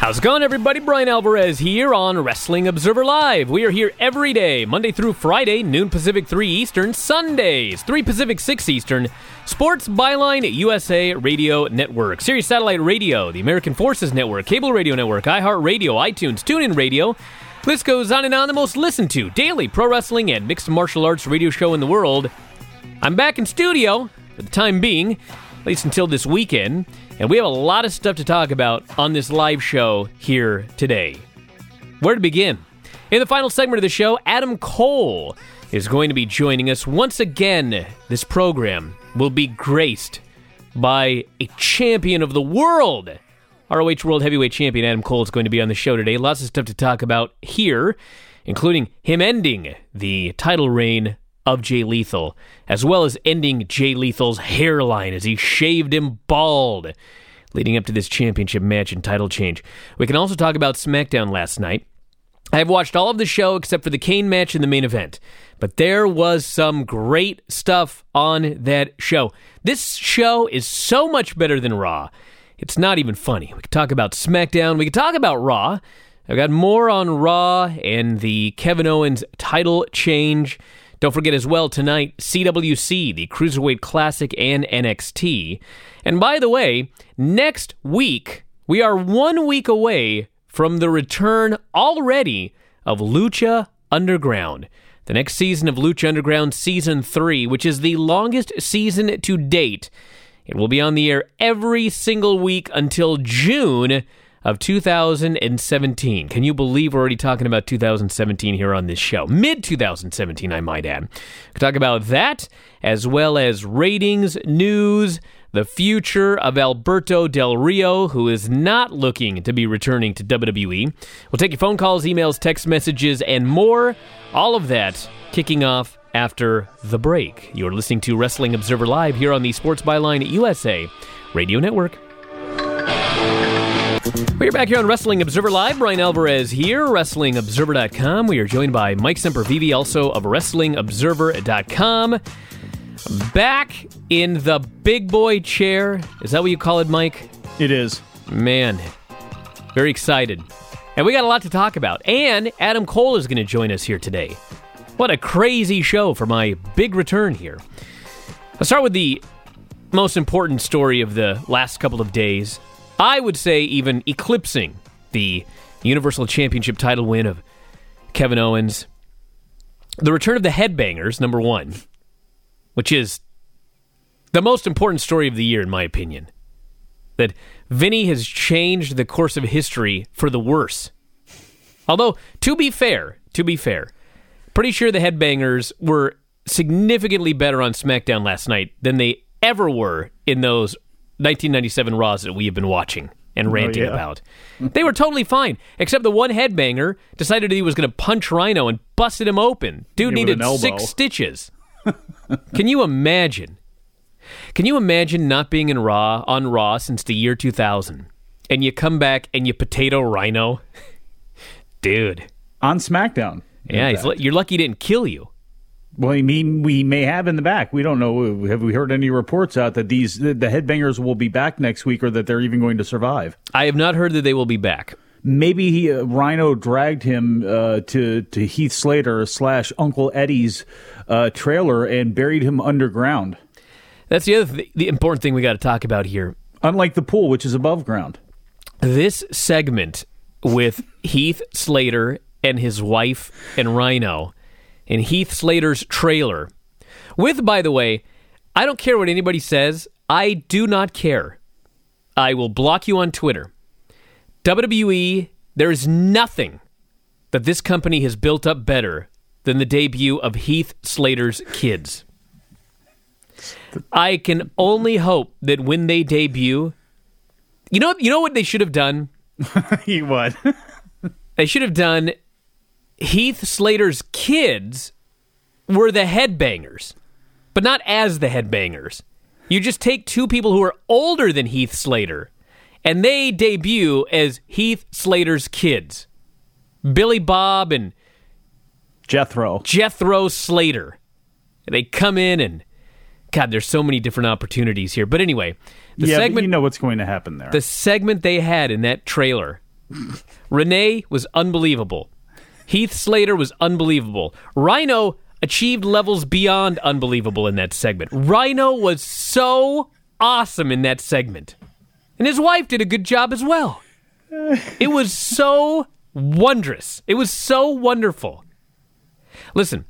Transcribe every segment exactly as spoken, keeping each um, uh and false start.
How's it going, everybody? Brian Alvarez here on Wrestling Observer Live. We are here every day, Monday through Friday, noon Pacific, three Eastern, Sundays, three Pacific, six Eastern, Sports Byline U S A Radio Network, Sirius Satellite Radio, the American Forces Network, Cable Radio Network, iHeartRadio, iTunes, TuneIn Radio. List goes on and on. The most listened to daily pro wrestling and mixed martial arts radio show in the world. I'm back in studio for the time being, at least until this weekend. And we have a lot of stuff to talk about on this live show here today. Where to begin? In the final segment of the show, Adam Cole is going to be joining us. Once again, this program will be graced by a champion of the world. R O H World Heavyweight Champion Adam Cole is going to be on the show today. Lots of stuff to talk about here, including him ending the title reign of Jay Lethal, as well as ending Jay Lethal's hairline as he shaved him bald, leading up to this championship match and title change. We can also talk about SmackDown last night. I've watched all of the show except for the Kane match in the main event, but there was some great stuff on that show. This show is so much better than Raw. It's not even funny. We could talk about SmackDown. We could talk about Raw. I've got more on Raw and the Kevin Owens title change. Don't forget as well tonight, C W C, the Cruiserweight Classic, and N X T. And by the way, next week, we are one week away from the return already of Lucha Underground. The next season of Lucha Underground, Season three, which is the longest season to date. It will be on the air every single week until June of two thousand seventeen. Can you believe we're already talking about two thousand seventeen here on this show? mid twenty seventeen, I might add. We'll talk about that, as well as ratings, news, the future of Alberto Del Rio, who is not looking to be returning to W W E. We'll take your phone calls, emails, text messages, and more. All of that kicking off after the break. You're listening to Wrestling Observer Live here on the Sports Byline U S A Radio Network. We're back here on Wrestling Observer Live. Brian Alvarez here, Wrestling Observer dot com. We are joined by Mike Sempervive, also of Wrestling Observer dot com. Back in the big boy chair. Is that what you call it, Mike? It is. Man, very excited. And we got a lot to talk about. And Adam Cole is going to join us here today. What a crazy show for my big return here. I'll start with the most important story of the last couple of days. I would say even eclipsing the Universal Championship title win of Kevin Owens. The return of the Headbangers, number one, which is the most important story of the year, in my opinion. That Vinny has changed the course of history for the worse. Although, to be fair, to be fair, pretty sure the Headbangers were significantly better on SmackDown last night than they ever were in those nineteen ninety-seven Raws that we have been watching and ranting oh, yeah. about. They were totally fine, except the one headbanger decided he was going to punch Rhino and busted him open. Dude needed six stitches. Can you imagine? Can you imagine not being in Raw on Raw since the year two thousand, and you come back and you potato Rhino? Dude. On SmackDown. Yeah, he's, you're lucky he didn't kill you. Well, I mean, we may have in the back. We don't know. Have we heard any reports out that these the Headbangers will be back next week, or that they're even going to survive? I have not heard that they will be back. Maybe he, uh, Rhino dragged him uh, to to Heath Slater slash Uncle Eddie's uh, trailer and buried him underground. That's the other th- the important thing we got to talk about here. Unlike the pool, which is above ground. This segment with Heath Slater and his wife and Rhino in Heath Slater's trailer. With, by the way, I don't care what anybody says. I do not care. I will block you on Twitter. W W E, there is nothing that this company has built up better than the debut of Heath Slater's kids. I can only hope that when they debut, you know, you know what they should have done? You what? They should have done Heath Slater's kids were the Headbangers, but not as the Headbangers. You just take two people who are older than Heath Slater, and they debut as Heath Slater's kids. Billy Bob and Jethro. Jethro Slater. They come in and, God, there's so many different opportunities here. But anyway, the yeah, segment, you know what's going to happen there. The segment they had in that trailer Renee was unbelievable. Heath Slater was unbelievable. Rhino achieved levels beyond unbelievable in that segment. Rhino was so awesome in that segment. And his wife did a good job as well. It was so wondrous. It was so wonderful. Listen,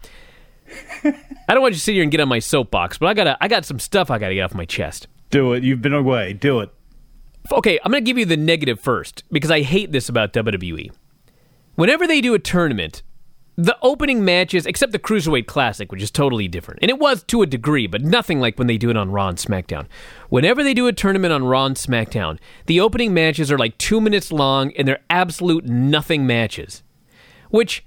I don't want you to sit here and get on my soapbox, but I got I got some stuff I got to get off my chest. Do it. You've been away. Do it. Okay, I'm going to give you the negative first, because I hate this about W W E. Whenever they do a tournament, the opening matches, except the Cruiserweight Classic, which is totally different, and it was to a degree, but nothing like when they do it on Raw and SmackDown. Whenever they do a tournament on Raw and SmackDown, the opening matches are like two minutes long, and they're absolute nothing matches. Which,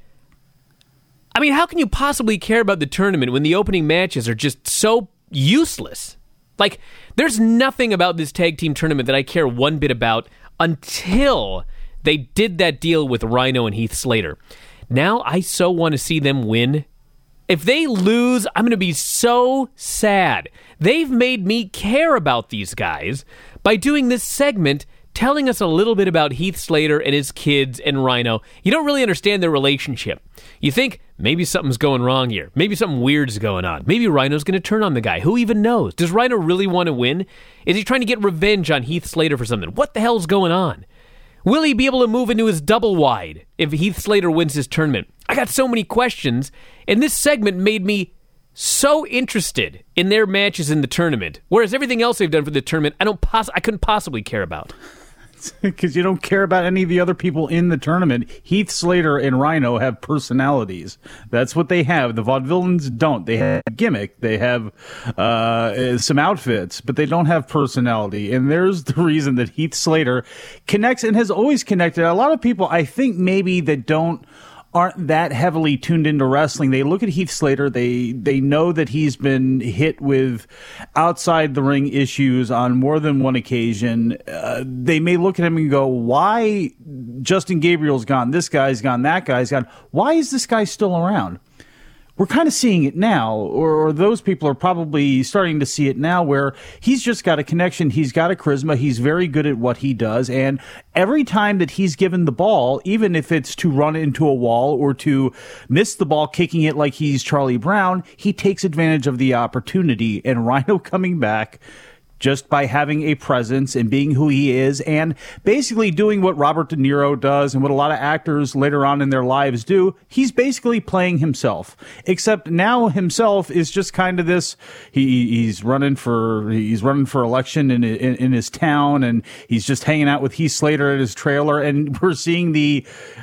I mean, how can you possibly care about the tournament when the opening matches are just so useless? Like, there's nothing about this tag team tournament that I care one bit about until they did that deal with Rhino and Heath Slater. Now I so want to see them win. If they lose, I'm going to be so sad. They've made me care about these guys by doing this segment, telling us a little bit about Heath Slater and his kids and Rhino. You don't really understand their relationship. You think, maybe something's going wrong here. Maybe something weird's going on. Maybe Rhino's going to turn on the guy. Who even knows? Does Rhino really want to win? Is he trying to get revenge on Heath Slater for something? What the hell's going on? Will he be able to move into his double wide if Heath Slater wins his tournament? I got so many questions, and this segment made me so interested in their matches in the tournament, whereas everything else they've done for the tournament, I don't poss- I couldn't possibly care about. Because you don't care about any of the other people in the tournament. Heath Slater and Rhino have personalities. That's what they have. The Vaudevillains don't. They have a gimmick. They have uh, some outfits, but they don't have personality. And there's the reason that Heath Slater connects and has always connected. A lot of people, I think, maybe that don't aren't that heavily tuned into wrestling. They look at Heath Slater. They they know that he's been hit with outside the ring issues on more than one occasion. Uh, they may look at him and go, why Justin Gabriel's gone, this guy's gone, that guy's gone. Why is this guy still around? We're kind of seeing it now, or, or those people are probably starting to see it now, where he's just got a connection, he's got a charisma, he's very good at what he does, and every time that he's given the ball, even if it's to run into a wall or to miss the ball kicking it like he's Charlie Brown, he takes advantage of the opportunity, and Rhino coming back just by having a presence and being who he is and basically doing what Robert De Niro does and what a lot of actors later on in their lives do. He's basically playing himself, except now himself is just kind of this, he, he's running for, he's running for election in, in, in his town, and he's just hanging out with Heath Slater at his trailer, and we're seeing the,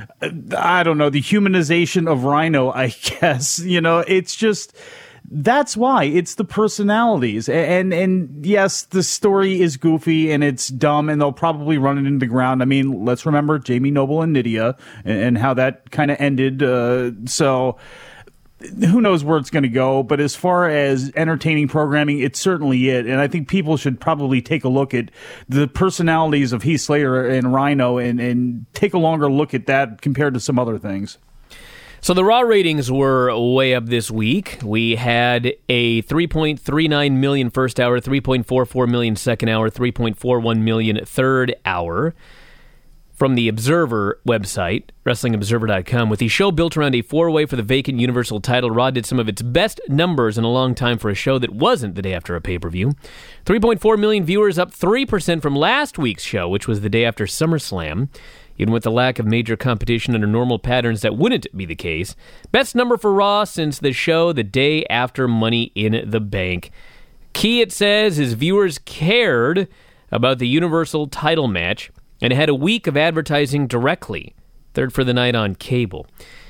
I don't know, the humanization of Rhino, I guess. You know, it's just, that's why. It's the personalities. And, and and yes, the story is goofy and it's dumb, and they'll probably run it into the ground. I mean, let's remember Jamie Noble and Nydia and, and how that kind of ended. Uh, so who knows where it's going to go. But as far as entertaining programming, it's certainly it. And I think people should probably take a look at the personalities of Heath Slater and Rhino and, and take a longer look at that compared to some other things. So the Raw ratings were way up this week. We had a three point three nine million first hour, three point four four million second hour, three point four one million third hour. From the Observer website, Wrestling Observer dot com, with the show built around a four-way for the vacant Universal title, Raw did some of its best numbers in a long time for a show that wasn't the day after a pay-per-view. three point four million viewers, up three percent from last week's show, which was the day after SummerSlam. Even with the lack of major competition under normal patterns, that wouldn't be the case. Best number for Raw since the show the day after Money in the Bank. Key, it says, is viewers cared about the Universal title match and had a week of advertising directly. Third for the night on cable.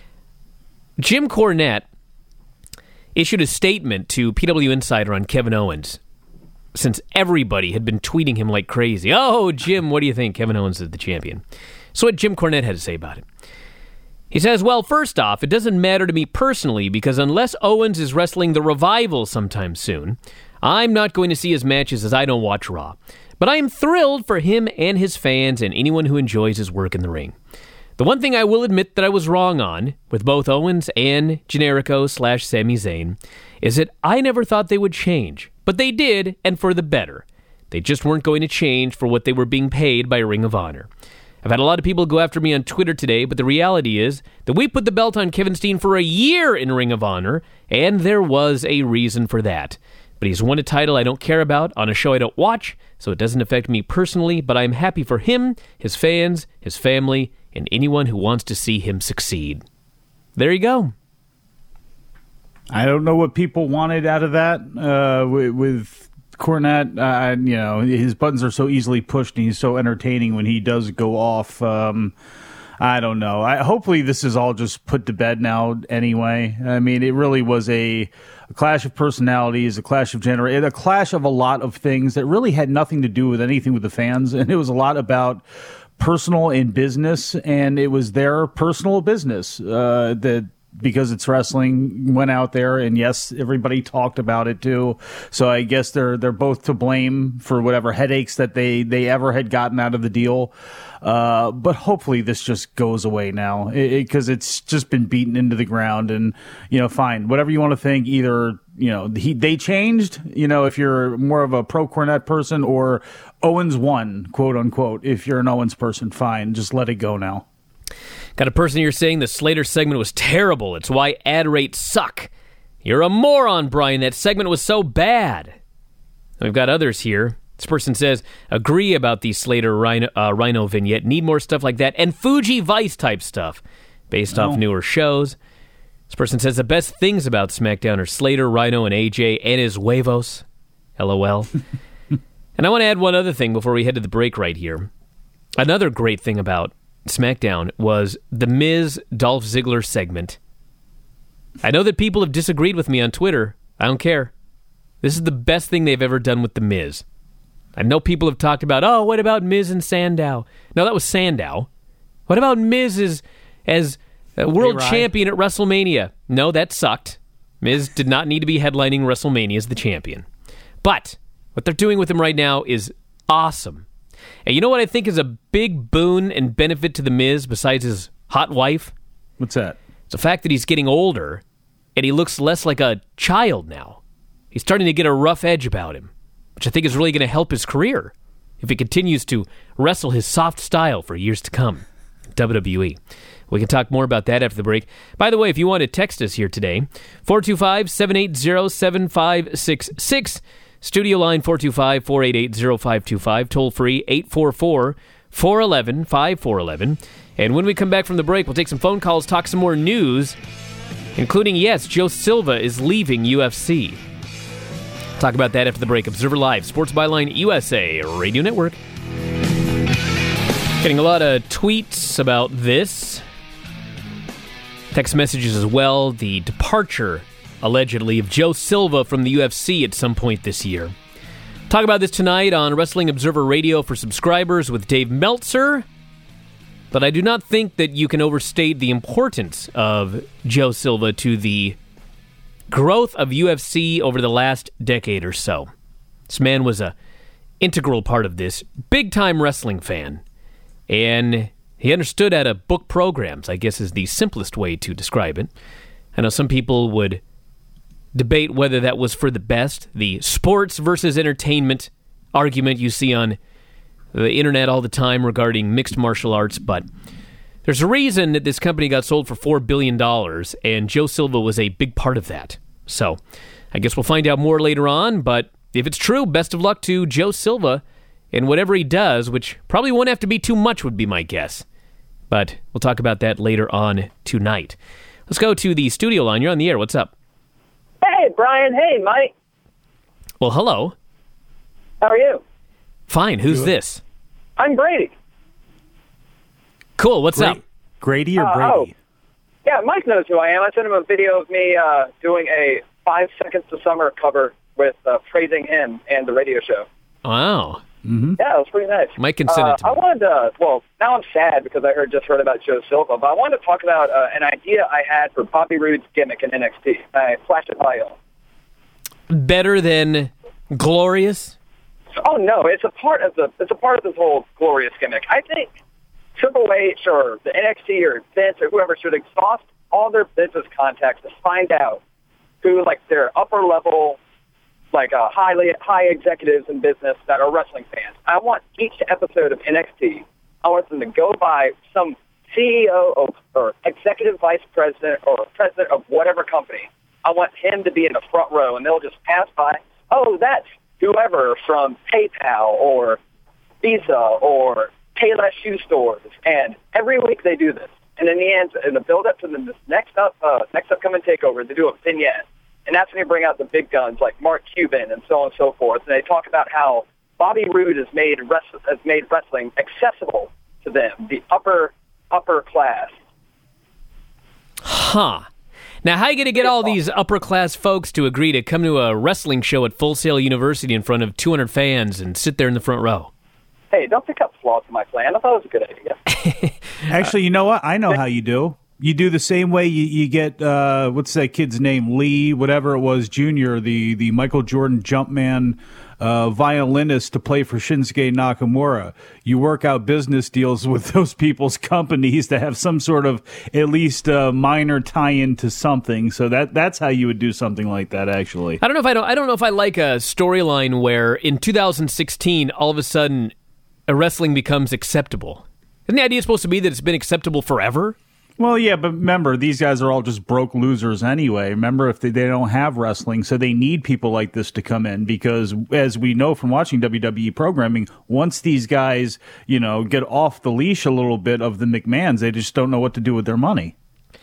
Jim Cornette issued a statement to P W Insider on Kevin Owens, since everybody had been tweeting him like crazy. Oh, Jim, what do you think? Kevin Owens is the champion. So what Jim Cornette had to say about it. He says, well, first off, it doesn't matter to me personally, because unless Owens is wrestling the Revival sometime soon, I'm not going to see his matches as I don't watch Raw. But I am thrilled for him and his fans and anyone who enjoys his work in the ring. The one thing I will admit that I was wrong on, with both Owens and Generico slash Sami Zayn, is that I never thought they would change. But they did, and for the better. They just weren't going to change for what they were being paid by Ring of Honor. I've had a lot of people go after me on Twitter today, but the reality is that we put the belt on Kevin Steen for a year in Ring of Honor, and there was a reason for that. But he's won a title I don't care about on a show I don't watch, so it doesn't affect me personally, but I'm happy for him, his fans, his family, and anyone who wants to see him succeed. There you go. I don't know what people wanted out of that uh, with, with Cornette. Uh, you know, his buttons are so easily pushed, and he's so entertaining when he does go off. Um, I don't know. I, hopefully this is all just put to bed now anyway. I mean, it really was a, a clash of personalities, a clash of gener- a clash of a lot of things that really had nothing to do with anything with the fans, and it was a lot about personal and business, and it was their personal business uh, that because it's wrestling went out there, and yes, everybody talked about it too. So I guess they're they're both to blame for whatever headaches that they, they ever had gotten out of the deal. Uh, but hopefully this just goes away now because it, it, it's just been beaten into the ground. And you know, fine, whatever you want to think. Either you know he they changed. You know, if you're more of a pro Cornette person, or Owens won, quote unquote. If you're an Owens person, fine, just let it go now. Got a person here saying the Slater segment was terrible. It's why ad rates suck. You're a moron, Brian. That segment was so bad. We've got others here. This person says, agree about the Slater Rhino, uh, Rhino vignette. Need more stuff like that. And Fuji Vice type stuff based oh. off newer shows. This person says the best things about SmackDown are Slater, Rhino, and A J, and his huevos. LOL. And I want to add one other thing before we head to the break right here. Another great thing about SmackDown was the Miz Dolph Ziggler segment. I know that people have disagreed with me on Twitter. I don't care. This is the best thing they've ever done with the Miz. I know people have talked about, oh, what about Miz and Sandow? No, that was Sandow. What about Miz as, as a world hey, champion at WrestleMania? No, that sucked. Miz did not need to be headlining WrestleMania as the champion. But what they're doing with him right now is awesome. And you know what I think is a big boon and benefit to The Miz besides his hot wife? What's that? It's the fact that he's getting older and he looks less like a child now. He's starting to get a rough edge about him, which I think is really going to help his career if he continues to wrestle his soft style for years to come. W W E. We can talk more about that after the break. By the way, if you want to text us here today, four two five, seven eight zero, seven five six six. Studio line four two five, four eight eight, zero five two five. Toll free eight four four, four one one, five four one one. And when we come back from the break, we'll take some phone calls, talk some more news, including, yes, Joe Silva is leaving U F C. Talk about that after the break. Observer Live, Sports Byline U S A Radio Network. Getting a lot of tweets about this. Text messages as well. The departure, allegedly, of Joe Silva from the U F C at some point this year. Talk about this tonight on Wrestling Observer Radio for subscribers with Dave Meltzer. But I do not think that you can overstate the importance of Joe Silva to the growth of U F C over the last decade or so. This man was a integral part of this. Big-time wrestling fan. And he understood how to book programs, I guess is the simplest way to describe it. I know some people would debate whether that was for the best, the sports versus entertainment argument you see on the internet all the time regarding mixed martial arts, but there's a reason that this company got sold for four billion dollars, and Joe Silva was a big part of that. So I guess we'll find out more later on, but if it's true, best of luck to Joe Silva and whatever he does, which probably won't have to be too much would be my guess. But we'll talk about that later on tonight. Let's go to the studio line. You're on the air. What's up? Hey, Brian. Hey, Mike. Well, hello. How are you? Fine. Who's Good. this? I'm Brady. Cool. What's Gra- up? Grady or Uh, Brady? oh. Yeah, Mike knows who I am. I sent him a video of me uh, doing a Five Seconds to Summer cover with uh, praising him and the radio show. Wow. Mm-hmm. Yeah, it was pretty nice. Mike can send uh, it to me. I wanted to, well, now I'm sad because I heard just heard about Joe Silva, but I wanted to talk about uh, an idea I had for Bobby Roode's gimmick in N X T. I flashed it by you. Better than Glorious? Oh no, it's a part of the it's a part of this whole Glorious gimmick. I think Triple H or the N X T or Vince or whoever should exhaust all their business contacts to find out who, like, their upper level, like uh, highly high executives in business that are wrestling fans. I want each episode of N X T I want them to go by some C E O or, or executive vice president or president of whatever company. I want him to be in the front row, and they'll just pass by. Oh, that's whoever from PayPal or Visa or Payless shoe stores. And every week they do this. And in the end, in the build-up to the next up, uh, next upcoming takeover, they do a vignette. And that's when they bring out the big guns like Mark Cuban and so on and so forth. And they talk about how Bobby Roode has made, wrest- has made wrestling accessible to them, the upper upper class. Huh. Now, how are you going to get all these upper-class folks to agree to come to a wrestling show at Full Sail University in front of two hundred fans and sit there in the front row? Hey, don't pick up flaws in my plan. I thought it was a good idea. Actually, you know what? I know how you do. You do the same way you, you get, uh, what's that kid's name? Lee, whatever it was, Junior, the, the Michael Jordan Jumpman uh, violinist to play for Shinsuke Nakamura. You work out business deals with those people's companies to have some sort of at least uh, minor tie-in to something. So that that's how you would do something like that, actually. I don't know if I don't. I don't know if I like a storyline where in two thousand sixteen, all of a sudden, a wrestling becomes acceptable. Isn't the idea supposed to be that it's been acceptable forever? Well, yeah, but remember, these guys are all just broke losers anyway. Remember, if they, they don't have wrestling, so they need people like this to come in because, as we know from watching W W E programming, once these guys, you know, get off the leash a little bit of the McMahons, they just don't know what to do with their money.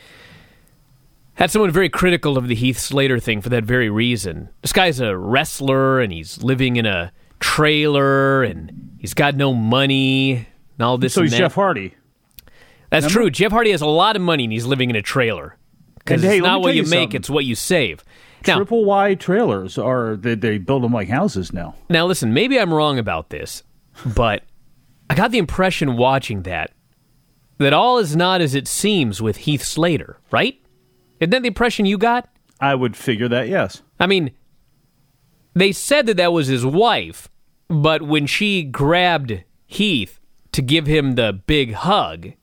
Had someone very critical of the Heath Slater thing for that very reason. This guy's a wrestler, and he's living in a trailer, and he's got no money, and all this So and he's that. Jeff Hardy. That's Remember? true. Jeff Hardy has a lot of money, and he's living in a trailer. Because And, hey, it's let not me what tell you you make, something. it's what you save. Now, Triple Y trailers are they, they build them like houses now. now, listen, maybe I'm wrong about this, but I got the impression watching that that all is not as it seems with Heath Slater, right? Isn't that the impression you got? I would figure that, yes. I mean, they said that that was his wife, but when she grabbed Heath to give him the big hug,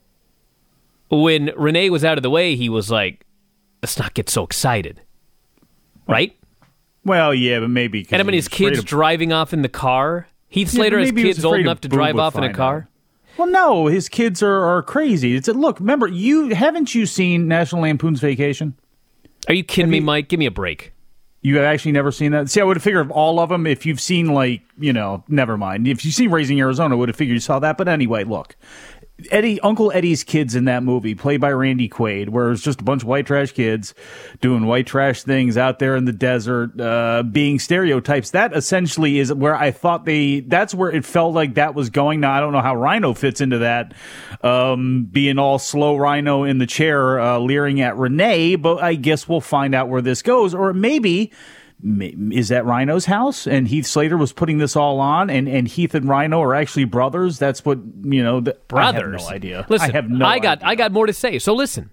when Renee was out of the way, he was like, let's not get so excited. Right? Well, yeah, but maybe. 'cause And I mean, he his was afraid kids of- driving off in the car. Heath Yeah, Slater but has maybe he was kids old afraid enough of to Boob drive would off in a find car. out. Well, no, his kids are, are crazy. It's look. Remember, you haven't you seen National Lampoon's Vacation? Are you kidding Have me, you- Mike? Give me a break. You have actually never seen that? See, I would have figured of all of them, if you've seen, like, you know, never mind. If you've seen Raising Arizona, I would have figured you saw that. But anyway, look. Eddie, Uncle Eddie's kids in that movie, played by Randy Quaid, where it's just a bunch of white trash kids doing white trash things out there in the desert, uh, being stereotypes. That essentially is where I thought they, that's where it felt like that was going. Now, I don't know how Rhino fits into that, um, being all slow Rhino in the chair, uh, leering at Renee, but I guess we'll find out where this goes. Or maybe, is that Rhino's house? And Heath Slater was putting this all on, and, and Heath and Rhino are actually brothers. That's what, you know, the, Brothers. I have no idea. Listen, I have no I got, idea. I got more to say. So listen.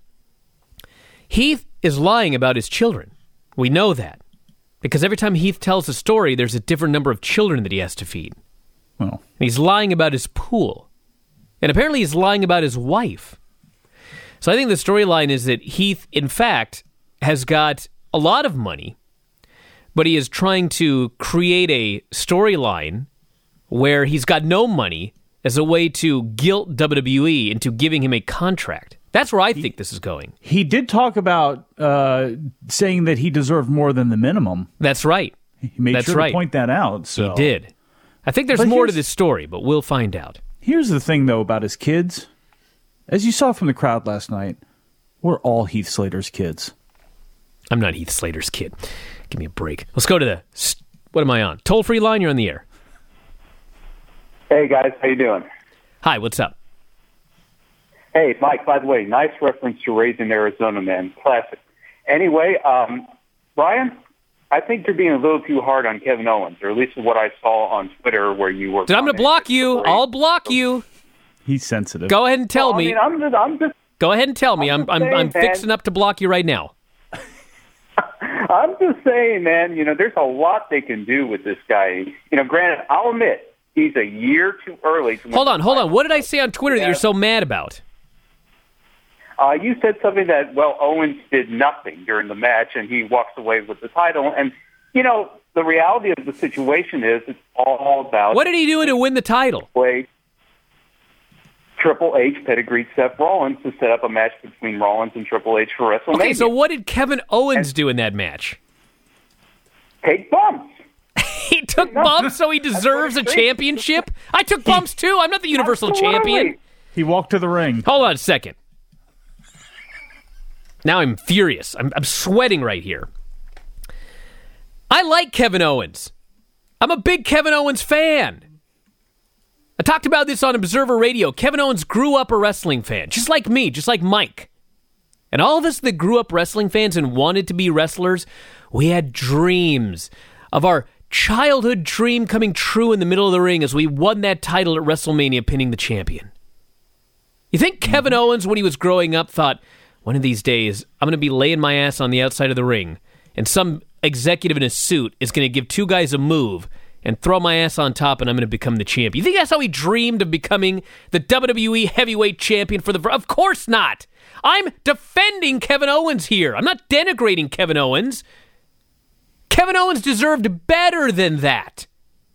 Heath is lying about his children. We know that. Because every time Heath tells a story, there's a different number of children that he has to feed. Well, And he's lying about his pool. And apparently he's lying about his wife. So I think the storyline is that Heath, in fact, has got a lot of money, but he is trying to create a storyline where he's got no money as a way to guilt W W E into giving him a contract. That's where I think this is going. he did talk about uh, saying that he deserved more than the minimum. That's right. He made That's sure right. to point that out. So. He did. I think there's But more to here's- this story, but we'll find out. Here's the thing, though, about his kids. As you saw from the crowd last night, we're all Heath Slater's kids. I'm not Heath Slater's kid. Give me a break. Let's go to the... What am I on? Toll-free line, you're on the air. Hey, guys. How you doing? Hi, what's up? Hey, Mike, by the way, nice reference to Raising Arizona, man. Classic. Anyway, um, Brian, I think you're being a little too hard on Kevin Owens, or at least what I saw on Twitter where you were... Dude, I'm going to block you. I'll block you. He's sensitive. Go ahead and tell Well, I me. mean, I'm just... I'm just Go ahead and tell me. I'm I'm I'm, just I'm saying, fixing man. up to block you right now. I'm just saying, man, you know, there's a lot they can do with this guy. You know, granted, I'll admit, he's a year too early. To Hold on, hold on. What did I say on Twitter that you're so mad about? Uh, you said something that, well, Owens did nothing during the match, and he walks away with the title. And, you know, the reality of the situation is it's all about... What did he do to win the title? Way. Triple H pedigreed Seth Rollins to set up a match between Rollins and Triple H for WrestleMania. Okay, so what did Kevin Owens and do in that match? Take bumps. He took bumps, so he deserves a championship? I took bumps, too. I'm not the Universal Absolutely. Champion. He walked to the ring. Hold on a second. Now I'm furious. I'm, I'm sweating right here. I like Kevin Owens. I'm a big Kevin Owens fan. I talked about this on Observer Radio. Kevin Owens grew up a wrestling fan, just like me, just like Mike. And all of us that grew up wrestling fans and wanted to be wrestlers, we had dreams of our childhood dream coming true in the middle of the ring as we won that title at WrestleMania, pinning the champion. You think Kevin Owens, when he was growing up, thought, one of these days, I'm going to be laying my ass on the outside of the ring, and some executive in a suit is going to give two guys a move and throw my ass on top, and I'm going to become the champion? You think that's how he dreamed of becoming the W W E heavyweight champion for the... Of course not! I'm defending Kevin Owens here. I'm not denigrating Kevin Owens. Kevin Owens deserved better than that.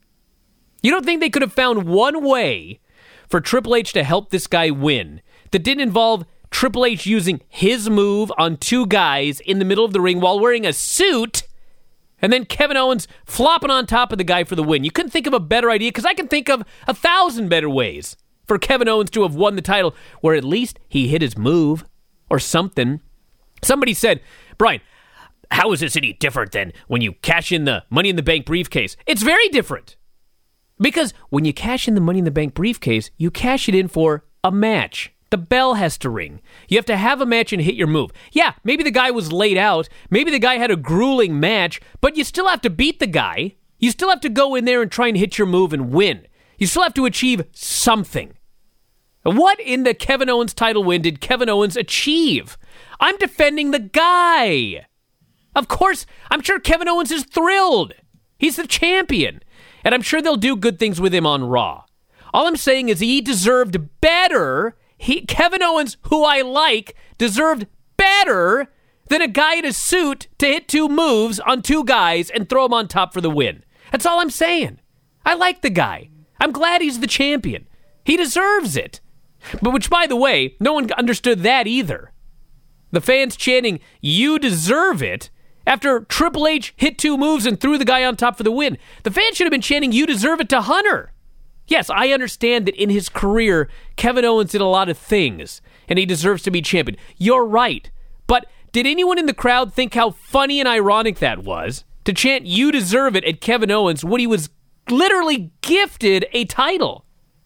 You don't think they could have found one way for Triple H to help this guy win that didn't involve Triple H using his move on two guys in the middle of the ring while wearing a suit, and then Kevin Owens flopping on top of the guy for the win? You couldn't think of a better idea, because I can think of a thousand better ways for Kevin Owens to have won the title, where at least he hit his move or something. Somebody said, Brian, how is this any different than when you cash in the Money in the Bank briefcase? It's very different. Because when you cash in the Money in the Bank briefcase, you cash it in for a match. The bell has to ring. You have to have a match and hit your move. Yeah, maybe the guy was laid out. Maybe the guy had a grueling match, but you still have to beat the guy. You still have to go in there and try and hit your move and win. You still have to achieve something. What in the Kevin Owens title win did Kevin Owens achieve? I'm defending the guy. Of course, I'm sure Kevin Owens is thrilled. He's the champion. And I'm sure they'll do good things with him on Raw. All I'm saying is he deserved better. He, Kevin Owens, who I like, deserved better than a guy in a suit to hit two moves on two guys and throw him on top for the win. That's all I'm saying. I like the guy. I'm glad he's the champion. He deserves it. But which, by the way, no one understood that either. The fans chanting, "You deserve it," after Triple H hit two moves and threw the guy on top for the win. The fans should have been chanting, "You deserve it," to Hunter. Yes, I understand that in his career, Kevin Owens did a lot of things, and he deserves to be champion. You're right. But did anyone in the crowd think how funny and ironic that was, to chant "You deserve it" at Kevin Owens when he was literally gifted a title?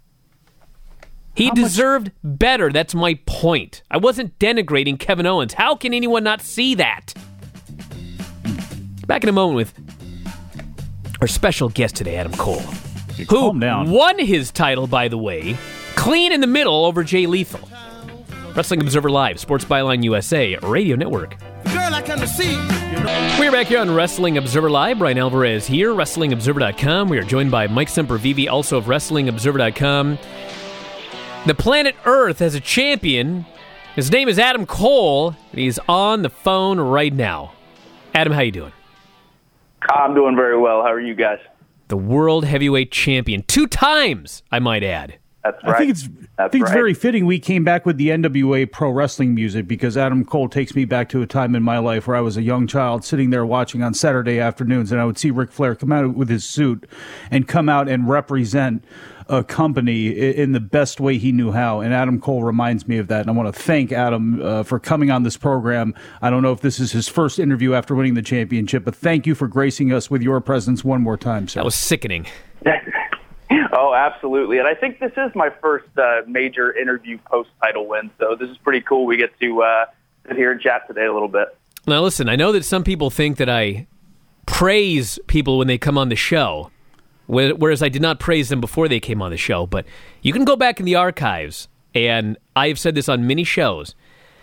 He how deserved much- better. That's my point. I wasn't denigrating Kevin Owens. How can anyone not see that? Back in a moment with our special guest today, Adam Cole, you who calm down. won his title, by the way, clean in the middle over Jay Lethal. Wrestling Observer Live, Sports Byline U S A, Radio Network. Girl, I come to see. We're back here on Wrestling Observer Live. Brian Alvarez here, Wrestling Observer dot com. We are joined by Mike Sempervive, also of Wrestling Observer dot com. The planet Earth has a champion. His name is Adam Cole, and he's on the phone right now. Adam, how you doing? I'm doing very well. How are you guys? The World Heavyweight Champion. Two times, I might add. That's right. I think it's, I think it's right. very fitting we came back with the N W A pro wrestling music, because Adam Cole takes me back to a time in my life where I was a young child sitting there watching on Saturday afternoons, and I would see Ric Flair come out with his suit and come out and represent a company in the best way he knew how. And Adam Cole reminds me of that. And I want to thank Adam uh, for coming on this program. I don't know if this is his first interview after winning the championship, but thank you for gracing us with your presence one more time, sir. That was sickening. Oh, absolutely. And I think this is my first uh, major interview post-title win, so this is pretty cool. We get to uh, sit here and chat today a little bit. Now, listen, I know that some people think that I praise people when they come on the show, whereas I did not praise them before they came on the show. But you can go back in the archives, and I have said this on many shows.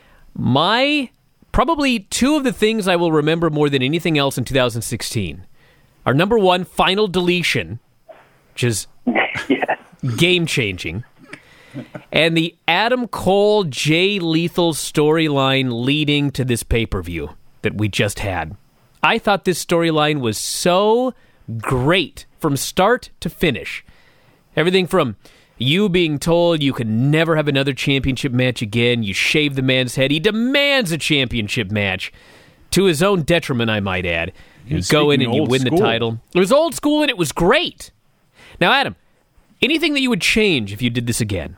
My, probably two of the things I will remember more than anything else in two thousand sixteen are, number one, Final Deletion, which is yes. game-changing, and the Adam Cole, Jay Lethal storyline leading to this pay-per-view that we just had. I thought this storyline was so great from start to finish. Everything from You being told you can never have another championship match again. You shave the man's head. He demands a championship match. To his own detriment, I might add. You go in and you win the title. It was old school and it was great. Now, Adam, anything that you would change if you did this again?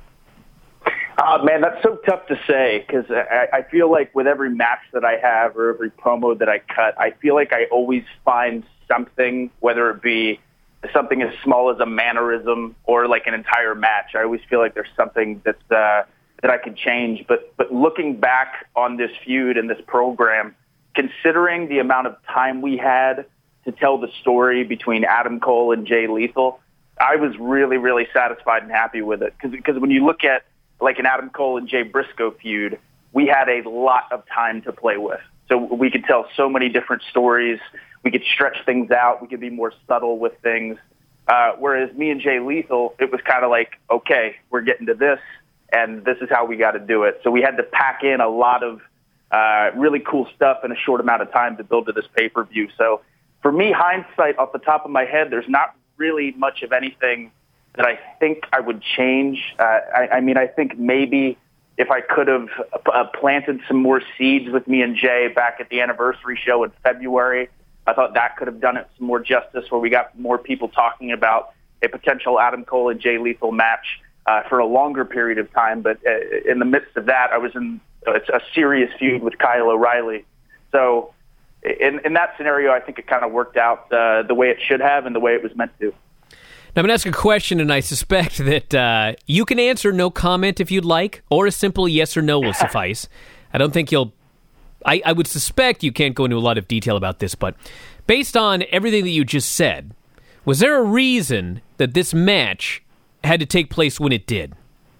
Uh, man, that's so tough to say because I, I feel like with every match that I have or every promo that I cut, I feel like I always find something, whether it be something as small as a mannerism or like an entire match. I always feel like there's something that's, uh, that I could change. But, but looking back on this feud and this program, considering the amount of time we had to tell the story between Adam Cole and Jay Lethal, I was really, really satisfied and happy with it. Because when you look at like an Adam Cole and Jay Briscoe feud, we had a lot of time to play with. So we could tell so many different stories. We could stretch things out. We could be more subtle with things. Uh, whereas me and Jay Lethal, it was kind of like, okay, we're getting to this, and this is how we got to do it. So we had to pack in a lot of uh, really cool stuff in a short amount of time to build to this pay-per-view. So for me, hindsight, off the top of my head, there's not really much of anything that I think I would change. Uh, I, I mean, I think maybe if I could have uh, planted some more seeds with me and Jay back at the anniversary show in February, I thought that could have done it some more justice, where we got more people talking about a potential Adam Cole and Jay Lethal match uh, for a longer period of time. But uh, in the midst of that, I was in uh, a serious feud with Kyle O'Reilly. So in, in that scenario, I think it kind of worked out uh, the way it should have and the way it was meant to. Now, I'm going to ask a question, and I suspect that uh, you can answer no comment if you'd like, or a simple yes or no will suffice. I don't think you'll... I, I would suspect you can't go into a lot of detail about this, but based on everything that you just said, was there a reason that this match had to take place when it did?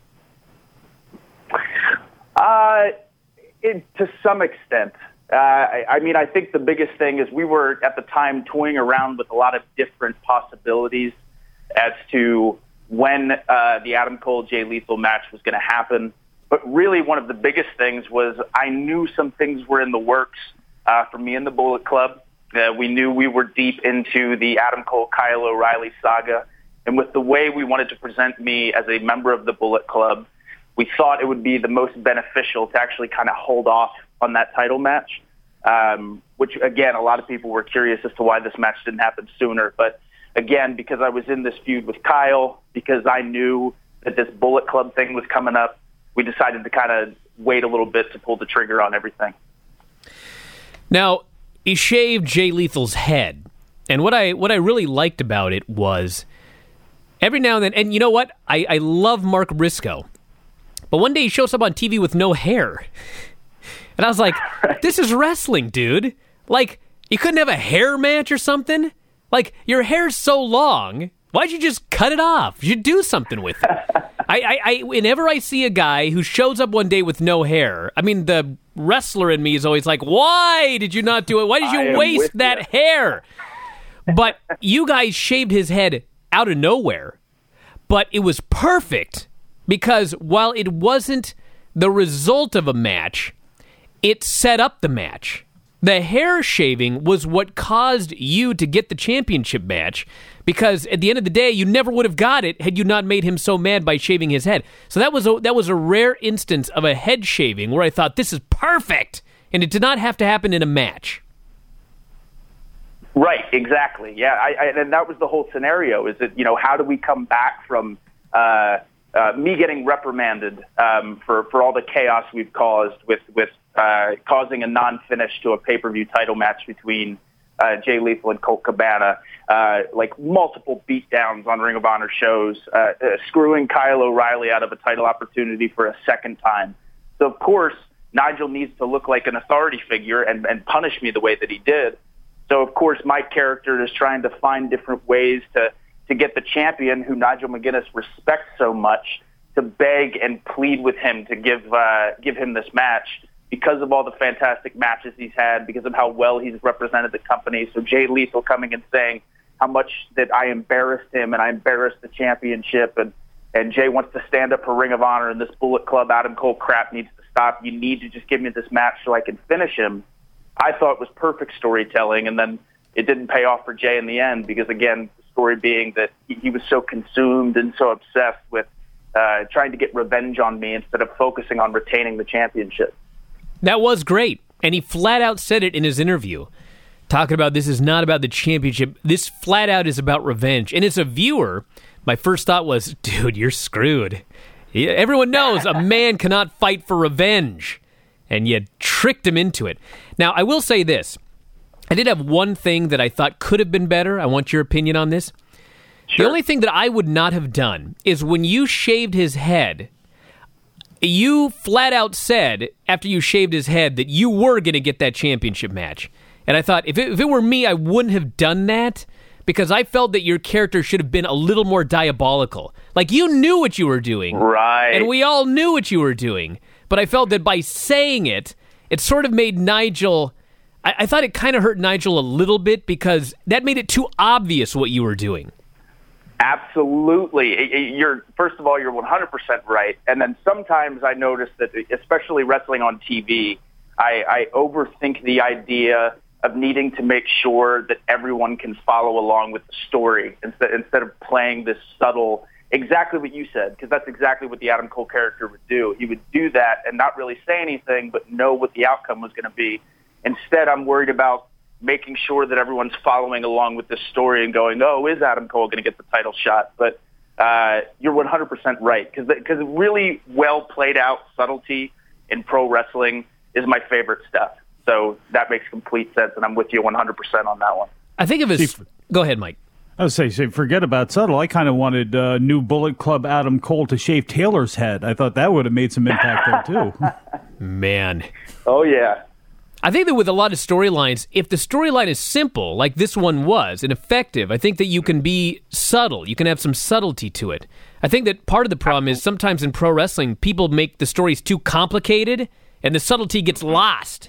Uh, it, to some extent. Uh, I, I mean, I think the biggest thing is we were, at the time, toying around with a lot of different possibilities as to when uh, the Adam Cole-Jay Lethal match was going to happen. But really, one of the biggest things was I knew some things were in the works uh, for me and the Bullet Club. Uh, we knew we were deep into the Adam Cole-Kyle O'Reilly saga. And with the way we wanted to present me as a member of the Bullet Club, we thought it would be the most beneficial to actually kind of hold off on that title match, um, which, again, a lot of people were curious as to why this match didn't happen sooner. But, again, because I was in this feud with Kyle, because I knew that this Bullet Club thing was coming up, we decided to kind of wait a little bit to pull the trigger on everything. Now, he shaved Jay Lethal's head. And what I what I really liked about it was every now and then, and you know what? I, I love Mark Briscoe. But one day he shows up on T V with no hair. And I was like, this is wrestling, dude. Like, you couldn't have a hair match or something? Like, your hair's so long, why'd you just cut it off? You should do something with it. I, I, I, whenever I see a guy who shows up one day with no hair, I mean, the wrestler in me is always like, why did you not do it? Why did you waste that you. hair? But you guys shaved his head out of nowhere. But it was perfect because while it wasn't the result of a match, it set up the match. The hair shaving was what caused you to get the championship match, because at the end of the day, you never would have got it had you not made him so mad by shaving his head. So that was a, that was a rare instance of a head shaving where I thought, this is perfect, and it did not have to happen in a match. Right, exactly. Yeah, I, I, and that was the whole scenario, is that, you know, how do we come back from uh, uh, me getting reprimanded um, for, for all the chaos we've caused with, with uh, causing a non-finish to a pay-per-view title match between uh, Jay Lethal and Colt Cabana, uh, like multiple beatdowns on Ring of Honor shows, uh, uh, screwing Kyle O'Reilly out of a title opportunity for a second time. So, of course, Nigel needs to look like an authority figure and, and punish me the way that he did. So, of course, my character is trying to find different ways to, to get the champion, who Nigel McGuinness respects so much, to beg and plead with him to give uh, give him this match because of all the fantastic matches he's had, because of how well he's represented the company. So Jay Lethal coming and saying how much that I embarrassed him and I embarrassed the championship, and, and Jay wants to stand up for Ring of Honor, and this Bullet Club Adam Cole crap needs to stop. You need to just give me this match so I can finish him. I thought it was perfect storytelling, and then it didn't pay off for Jay in the end because, again, story being that he, he was so consumed and so obsessed with uh, trying to get revenge on me instead of focusing on retaining the championship. That was great, and he flat out said it in his interview, talking about this is not about the championship. This flat out is about revenge. And as a viewer, my first thought was, dude, you're screwed. Everyone knows a man cannot fight for revenge, and you tricked him into it. Now, I will say this. I did have one thing that I thought could have been better. I want your opinion on this. Sure. The only thing that I would not have done is when you shaved his head, you flat out said, after you shaved his head, that you were going to get that championship match. And I thought, if it, if it were me, I wouldn't have done that, because I felt that your character should have been a little more diabolical. Like, you knew what you were doing. Right. And we all knew what you were doing. But I felt that by saying it, it sort of made Nigel... I, I thought it kind of hurt Nigel a little bit, because that made it too obvious what you were doing. Absolutely. You're first of all, you're one hundred percent right. And then sometimes I notice that, especially wrestling on T V, I, I overthink the idea of needing to make sure that everyone can follow along with the story instead instead of playing this subtle, exactly what you said, because that's exactly what the Adam Cole character would do. He would do that and not really say anything, but know what the outcome was going to be. Instead, I'm worried about making sure that everyone's following along with this story and going, oh, is Adam Cole going to get the title shot? But uh, you're one hundred percent right, because because really well played out subtlety in pro wrestling is my favorite stuff. So that makes complete sense, and I'm with you one hundred percent on that one. I think of it as... Go ahead, Mike. I was say, say, forget about subtle. I kind of wanted uh, new Bullet Club Adam Cole to shave Taylor's head. I thought that would have made some impact there, too. Man. Oh, yeah. I think that with a lot of storylines, if the storyline is simple, like this one was, and effective, I think that you can be subtle. You can have some subtlety to it. I think that part of the problem is sometimes in pro wrestling, people make the stories too complicated, and the subtlety gets lost.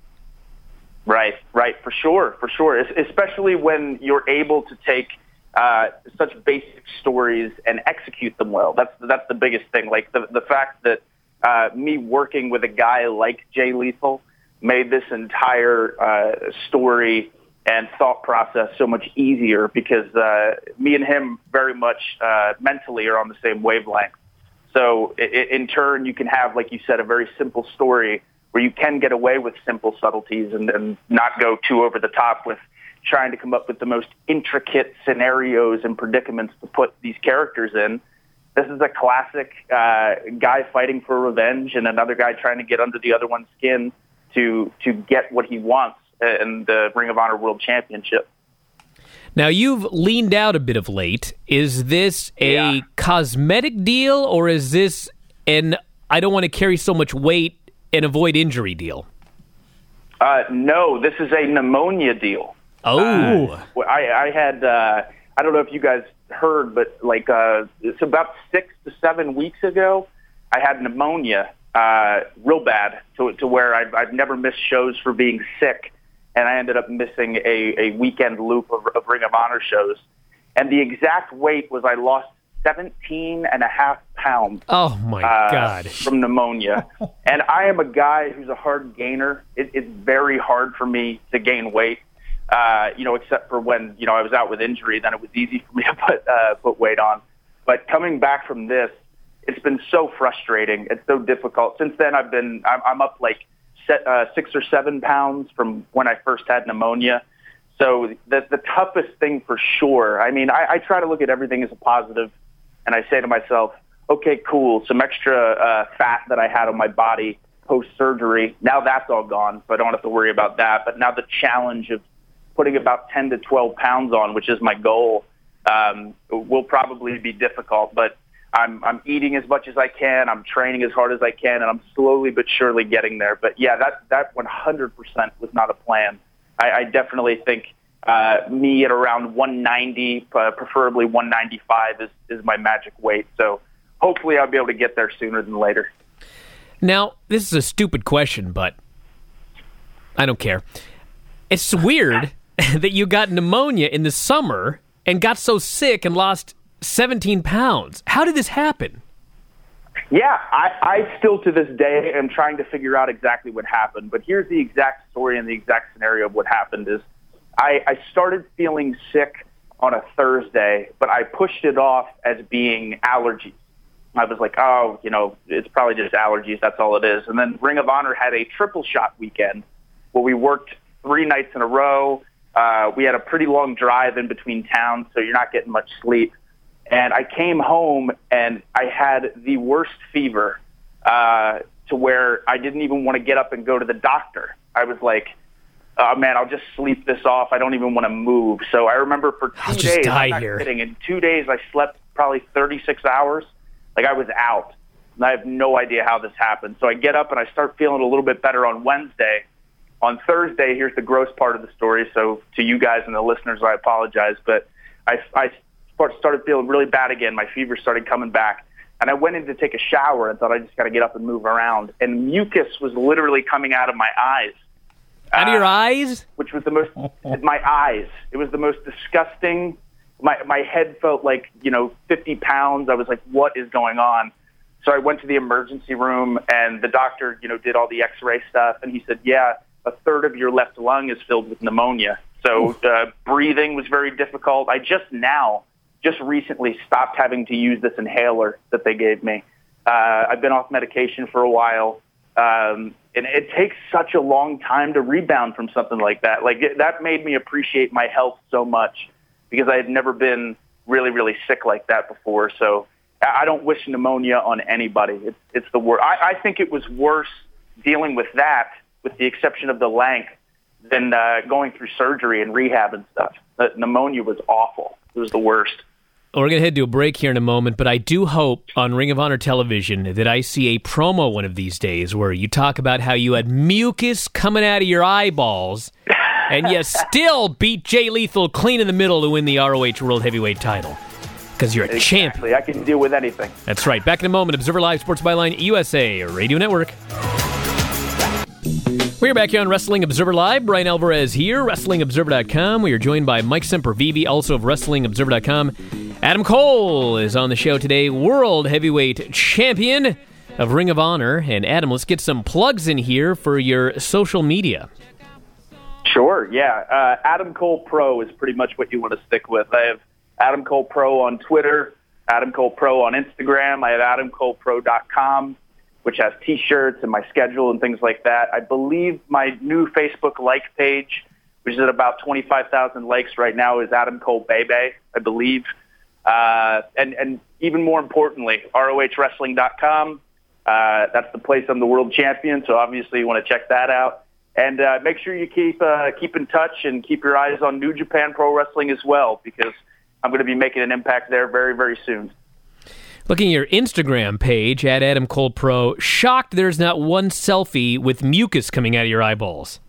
Right, right, for sure, for sure. Especially when you're able to take uh, such basic stories and execute them well. That's that's the biggest thing. Like the the fact that uh, me working with a guy like Jay Lethal made this entire uh, story and thought process so much easier, because uh, me and him very much uh, mentally are on the same wavelength. So it, in turn, you can have, like you said, a very simple story where you can get away with simple subtleties and, and not go too over the top with trying to come up with the most intricate scenarios and predicaments to put these characters in. This is a classic uh, guy fighting for revenge and another guy trying to get under the other one's skin to to get what he wants in the Ring of Honor World Championship. Now, you've leaned out a bit of late. Is this a yeah. cosmetic deal, or is this an I don't want to carry so much weight and avoid injury deal? Uh, no, this is a pneumonia deal. Oh. Uh, I, I had, uh, I don't know if you guys heard, but like uh, it's about six to seven weeks ago, I had pneumonia. Uh, real bad to to where I've, I've never missed shows for being sick, and I ended up missing a, a weekend loop of, of Ring of Honor shows. And the exact weight was I lost seventeen and a half pounds. Oh, my uh, God. From pneumonia. And I am a guy who's a hard gainer. It, it's very hard for me to gain weight, uh, you know, except for when, you know, I was out with injury. Then it was easy for me to put, uh, put weight on. But coming back from this, it's been so frustrating. It's so difficult. Since then, I've been, I'm, I'm up like set, uh, six or seven pounds from when I first had pneumonia. So the, the toughest thing for sure, I mean, I, I try to look at everything as a positive, and I say to myself, okay, cool, some extra uh, fat that I had on my body post-surgery, now that's all gone, so I don't have to worry about that. But now the challenge of putting about ten to twelve pounds on, which is my goal, um, will probably be difficult. But I'm I'm eating as much as I can. I'm training as hard as I can, and I'm slowly but surely getting there. But yeah, that that one hundred percent was not a plan. I, I definitely think uh, me at around one ninety, uh, preferably one ninety-five, is is my magic weight. So hopefully I'll be able to get there sooner than later. Now, this is a stupid question, but I don't care. It's weird that you got pneumonia in the summer and got so sick and lost seventeen pounds. How did this happen? Yeah, I, I still to this day am trying to figure out exactly what happened. But here's the exact story and the exact scenario of what happened is I, I started feeling sick on a Thursday, but I pushed it off as being allergies. I was like, oh, you know, it's probably just allergies. That's all it is. And then Ring of Honor had a triple shot weekend where we worked three nights in a row. Uh, we had a pretty long drive in between towns, so you're not getting much sleep. And I came home and I had the worst fever uh, to where I didn't even want to get up and go to the doctor. I was like, oh, man, I'll just sleep this off. I don't even want to move. So I remember for 2 I'll days, just die I'm not here. kidding, in two days I slept probably thirty-six hours. Like I was out. And I have no idea how this happened. So I get up and I start feeling a little bit better on Wednesday. On Thursday, here's the gross part of the story. So to you guys and the listeners, I apologize. But I, I started feeling really bad again. My fever started coming back. And I went in to take a shower and thought I just got to get up and move around. And mucus was literally coming out of my eyes. Out of your uh, eyes? Which was the most, my eyes. It was the most disgusting. My my head felt like, you know, fifty pounds. I was like, what is going on? So I went to the emergency room, and the doctor, you know, did all the x-ray stuff. And he said, yeah, a third of your left lung is filled with pneumonia. So uh, breathing was very difficult. I just now, just recently stopped having to use this inhaler that they gave me. Uh, I've been off medication for a while. Um, and it takes such a long time to rebound from something like that. Like it, that made me appreciate my health so much because I had never been really, really sick like that before. So I don't wish pneumonia on anybody. It's, it's the worst. I, I think it was worse dealing with that, with the exception of the length, than uh, going through surgery and rehab and stuff. The pneumonia was awful. It was the worst. We're going to head to a break here in a moment, but I do hope on Ring of Honor television that I see a promo one of these days where you talk about how you had mucus coming out of your eyeballs and you still beat Jay Lethal clean in the middle to win the R O H World Heavyweight title. Because you're a Exactly. champion. I can deal with anything. That's right. Back in a moment. Observer Live, Sports Byline, U S A Radio Network. We're back here on Wrestling Observer Live. Brian Alvarez here, Wrestling Observer dot com. We are joined by Mike Sempervive, also of Wrestling Observer dot com. Adam Cole is on the show today, World Heavyweight Champion of Ring of Honor. And Adam, let's get some plugs in here for your social media. Sure, yeah. Uh, Adam Cole Pro is pretty much what you want to stick with. I have Adam Cole Pro on Twitter, Adam Cole Pro on Instagram. I have adam cole pro dot com, which has T-shirts and my schedule and things like that. I believe my new Facebook like page, which is at about twenty-five thousand likes right now, is Adam Cole Bebe, I believe. Uh, and, and even more importantly, R O H wrestling dot com. Uh, that's the place I'm the world champion, so obviously you want to check that out. And uh, make sure you keep uh, keep in touch and keep your eyes on New Japan Pro Wrestling as well, because I'm going to be making an impact there very, very soon. Looking at your Instagram page, at Adam Cole Pro, shocked there's not one selfie with mucus coming out of your eyeballs.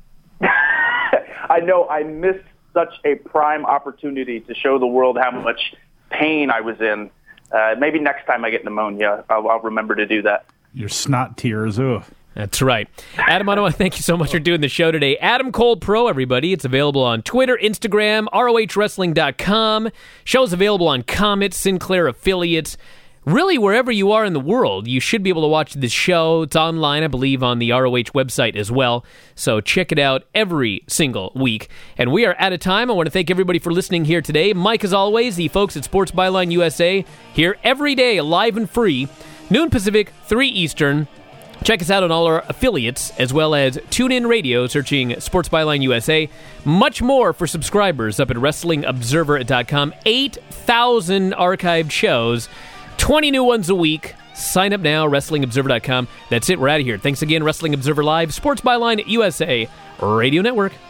I know I missed such a prime opportunity to show the world how much pain I was in. Uh, maybe next time I get pneumonia, I'll, I'll remember to do that. Your snot tears, ugh. That's right. Adam, I want to thank you so much for doing the show today. Adam Cole Pro, everybody. It's available on Twitter, Instagram, R O H wrestling dot com. Show's available on Comet, Sinclair affiliates. Really, wherever you are in the world, you should be able to watch this show. It's online, I believe, on the R O H website as well. So check it out every single week. And we are out of time. I want to thank everybody for listening here today. Mike, as always, the folks at Sports Byline U S A, here every day, live and free, noon Pacific, three Eastern. Check us out on all our affiliates, as well as TuneIn Radio, searching Sports Byline U S A. Much more for subscribers up at wrestling observer dot com. eight thousand archived shows, twenty new ones a week. Sign up now, wrestling observer dot com. That's it, we're out of here. Thanks again, Wrestling Observer Live, Sports Byline U S A Radio Network.